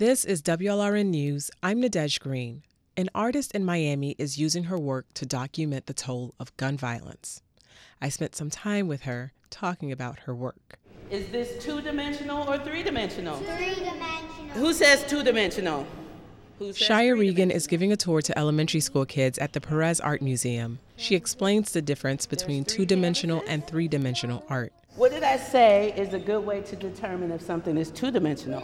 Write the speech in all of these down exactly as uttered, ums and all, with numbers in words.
This is W L R N News. I'm Nadej Green. An artist in Miami is using her work to document the toll of gun violence. I spent some time with her talking about her work. Is this two-dimensional or three-dimensional? Three-dimensional. Who says two-dimensional? Who says Shia Regan is giving a tour to elementary school kids at the Perez Art Museum. She explains the difference between two-dimensional and three-dimensional art. What did I say is a good way to determine if something is two-dimensional?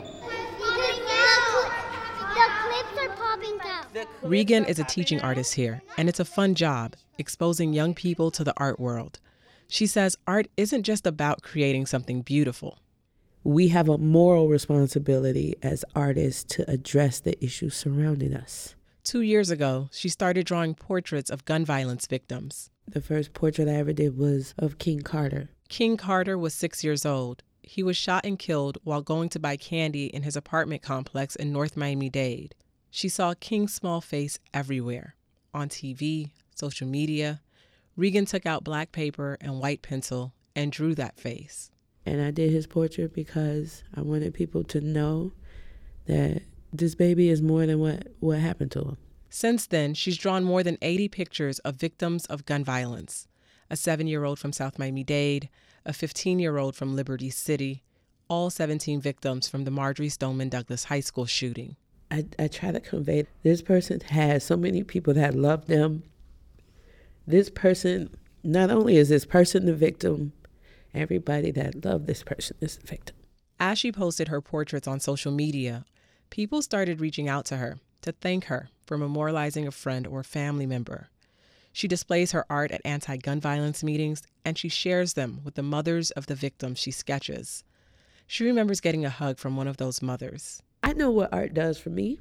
The clips are popping out. Regan is a teaching artist here, and it's a fun job, exposing young people to the art world. She says art isn't just about creating something beautiful. We have a moral responsibility as artists to address the issues surrounding us. Two years ago, she started drawing portraits of gun violence victims. The first portrait I ever did was of King Carter. King Carter was six years old. He was shot and killed while going to buy candy in his apartment complex in North Miami-Dade. She saw King's small face everywhere, on T V, social media. Regan took out black paper and white pencil and drew that face. And I did his portrait because I wanted people to know that this baby is more than what, what happened to him. Since then, she's drawn more than eighty pictures of victims of gun violence. A seven-year-old from South Miami-Dade, a fifteen-year-old from Liberty City, all seventeen victims from the Marjory Stoneman Douglas High School shooting. I, I try to convey this person has so many people that love them. This person, not only is this person the victim, everybody that loved this person is the victim. As she posted her portraits on social media, people started reaching out to her to thank her for memorializing a friend or family member. She displays her art at anti-gun violence meetings, and she shares them with the mothers of the victims she sketches. She remembers getting a hug from one of those mothers. I know what art does for me.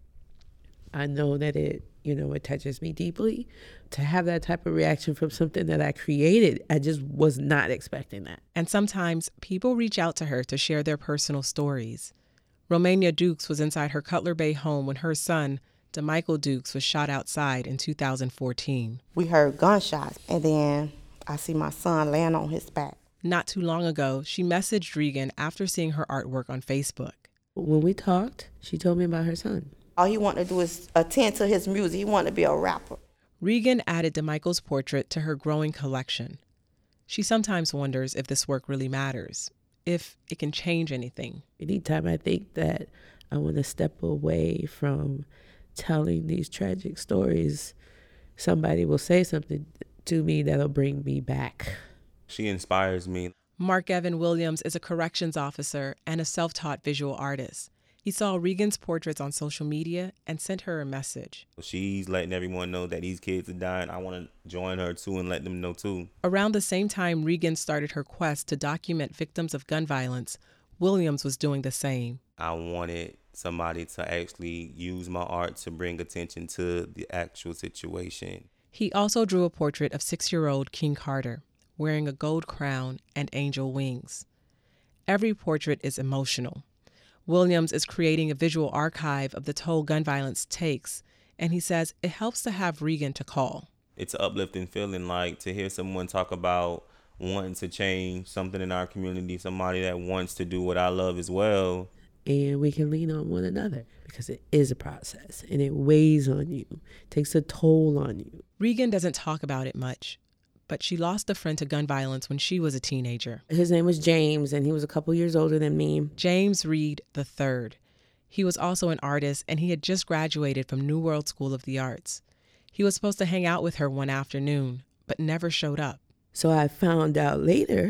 I know that it, you know, it touches me deeply. To have that type of reaction from something that I created, I just was not expecting that. And sometimes people reach out to her to share their personal stories. Romania Dukes was inside her Cutler Bay home when her son, DeMichael Dukes, was shot outside in two thousand fourteen. We heard gunshots, and then I see my son laying on his back. Not too long ago, she messaged Regan after seeing her artwork on Facebook. When we talked, she told me about her son. All he wanted to do is attend to his music. He wanted to be a rapper. Regan added DeMichael's portrait to her growing collection. She sometimes wonders if this work really matters, if it can change anything. Anytime I think that I want to step away from telling these tragic stories, somebody will say something to me that'll bring me back. She inspires me. Mark Evan Williams is a corrections officer and a self-taught visual artist. He saw Regan's portraits on social media and sent her a message. She's letting everyone know that these kids are dying. I want to join her too and let them know too. Around the same time Regan started her quest to document victims of gun violence, Williams was doing the same. I wanted somebody to actually use my art to bring attention to the actual situation. He also drew a portrait of six-year-old King Carter, wearing a gold crown and angel wings. Every portrait is emotional. Williams is creating a visual archive of the toll gun violence takes, and he says it helps to have Regan to call. It's an uplifting feeling, like to hear someone talk about wanting to change something in our community, somebody that wants to do what I love as well. And we can lean on one another because it is a process and it weighs on you, takes a toll on you. Regan doesn't talk about it much, but she lost a friend to gun violence when she was a teenager. His name was James, and he was a couple years older than me. James Reed the third. He was also an artist, and he had just graduated from New World School of the Arts. He was supposed to hang out with her one afternoon, but never showed up. So I found out later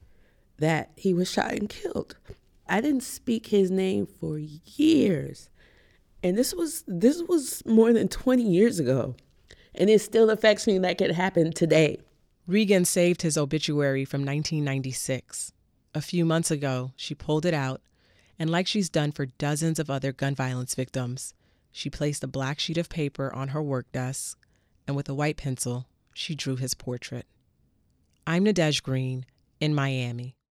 that he was shot and killed. I didn't speak his name for years. And this was this was more than twenty years ago. And it still affects me like it happened today. Regan saved his obituary from nineteen ninety-six. A few months ago, she pulled it out, and like she's done for dozens of other gun violence victims, she placed a black sheet of paper on her work desk, and with a white pencil, she drew his portrait. I'm Nadej Green in Miami.